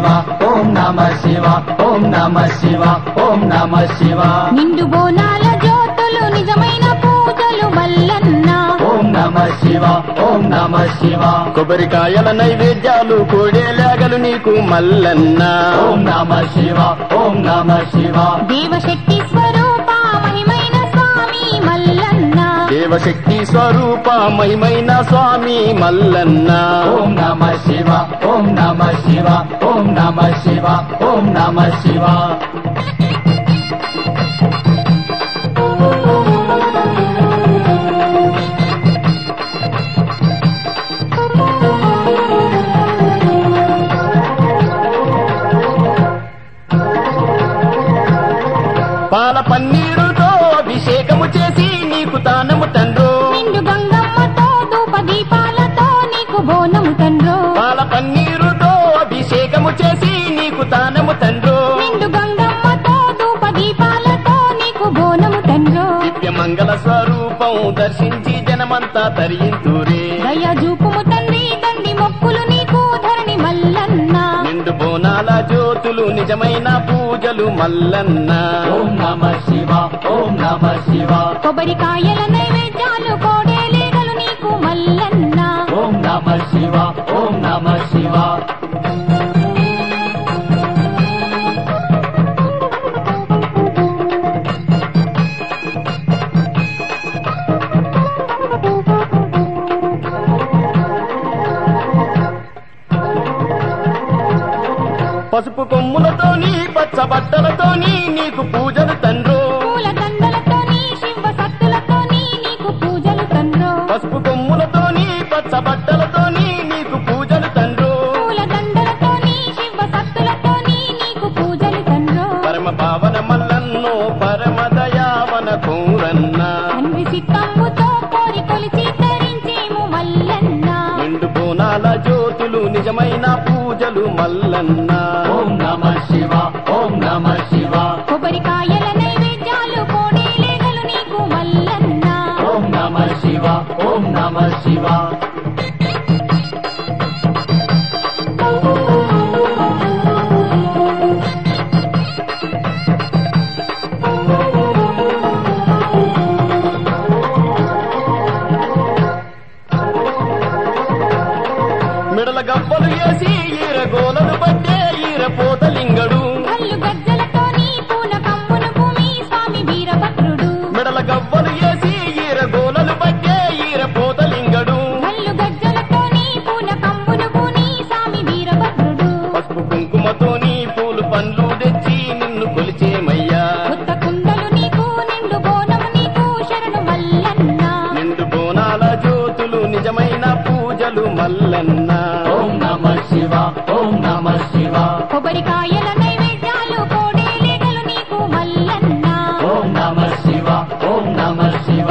శివ ఓం నమ శివ ఓం నమ శివ ఓం నమ శివ నిండు బోనాల జ్యోతులు నిజమైన పూజలు మల్లన్న ఓం నమ శివ ఓం నమ శివ కొబ్బరికాయల నైవేద్యాలు కోడేలాగలు నీకు మల్లన్న ఓం నమ శివ ఓం నమ శివ దేవశక్తి స్వరూప మహిమైన స్వామి మల్లన్న దేవశక్తి స్వరూప మహిమైన స్వామి మల్లన్న ఓం నమ శివ ఓం నమ శివ ఓం నమ శివ ఓం నమ శివ పాల పన్నీరుతో అభిషేకము చేసి నీకు తానము తండ్రో నిండు గంగమ్మతో ధూప దీపాలతో నీకు బోనము తండ్రో పాల పన్నీరుతో అభిషేకము చేసి నీకు తానము తండ్రో నిండు గంగమ్మతో ధూప దీపాలతో నీకు బోనము తండ్రో దివ్యమంగళ స్వరూపం దర్శించి జనమంతా తరింతురే దయజూపుము తండ్రి దండి మొక్కులు నీకు ధరణి మల్లన్న నిండు బోనాల జ్యోతులు నిజమైన పూజలు మల్లన్న ఓం నమ శివ ఓం నమ శివ కొబ్బరికాయల నైవేద్యాలు కోడేలేగలు నీకు మల్లన్న ఓం నమ శివ ఓం నమ శివ పసుపు కొమ్ములతోని పచ్చ బట్టలతోని నీకు పూజలు తండ్రో పూల దండలతోని శివ సత్తులతోని నీకు పూజలు తండ్రో పసుపు కొమ్ములతోని పచ్చ బట్టలతోని నీకు పూజలు తండ్రో పూల దండలతోని శివ సత్తులతోని నీకు పూజలు తండ్రో పరమ పావన మల్లన్నో పరమ దయావన కోరన్న తండ్రి సిద్ధమ్ముతో కోరి కొలిచి తరించేము మల్లన్న నిండు బోనాల జ్యోతులు నిజమైన పూజలు మల్లన్న ఓం నమ శివ ఓం నమ శివ కొబ్బరికాయల నైవేద్యాలు కోడేలేగలు నీకు మల్లన్న ఓం నమ శివ ఓం నమ శివ మిడల గవ్వలు వేసి ఈర గోలలు పట్టే ఈర పోతలింగడు కళ్ళు గజ్జలతోని పూల కమ్మును భూమి స్వామి వీరభద్రుడు మిడల గవ్వలు వేసి ఈర గోలలు పట్టే ఈర పోతలింగడు కళ్ళు గజ్జలతోని పూల కమ్మును భూమి స్వామి వీరభద్రుడు పసుపు కుంకుమతోని పూలు పండ్లు తెచ్చి నిన్ను కొలిచేమయ్యా కొత్త కుండలు నీకు నిండు బోనము నీకు శరణు మల్లన్న నిండు బోనాల జ్యోతులు నిజమైన పూజలు మల్లన్న ఓం నమ శివ ఓం నమ శివ కొబ్బరికాయల నైవేద్యాలు కోడేలేగలు నీకు మల్లన్న ఓం నమ శివ ఓం నమ శివ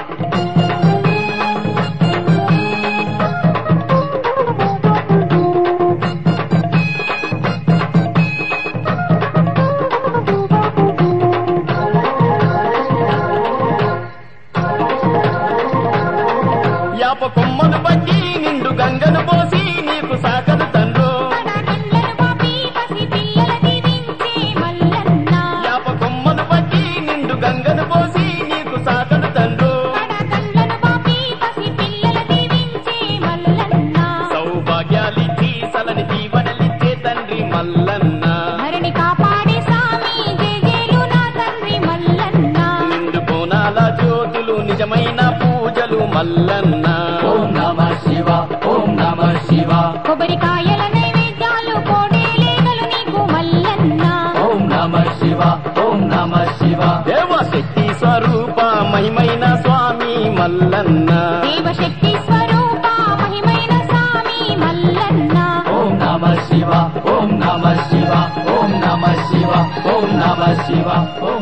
యాప కొమ్మను బట్టి నిండు గంగను పోసి నీకు సాకలు తండ్రో కడగండ్లను పాపి పసి పిల్లల దీవించే మల్లన్న యాప కొమ్మను బట్టి నిండు గంగను పోసి నీకు సాకలు తండ్రో కడగండ్లను పాపి పసి పిల్లల దీవించే మల్లన్న సౌభాగ్యాలిచ్చి సలని దీవెనలిచ్చే తండ్రి మల్లన్న ధరణి కాపాడే స్వామి జేజేలు నా తండ్రి మల్లన్న నిండు బోనాల జ్యోతులు నిజమైన పూజలు మల్లన్న ఓం నమ శివ ఓం నమ శివ కొబ్బరికాయల నైవేద్యాలు కోడేలేగలు నీకు మల్లన్న ఓం నమ శివ ఓం నమ శివ దేవశక్తి స్వరూప మహిమైన స్వామి మల్లన్న దేవశక్తి స్వరూప మహిమైన స్వామి మల్లన్న ఓం నమ శివ ఓం నమ శివ ఓం నమ శివ ఓం నమ శివ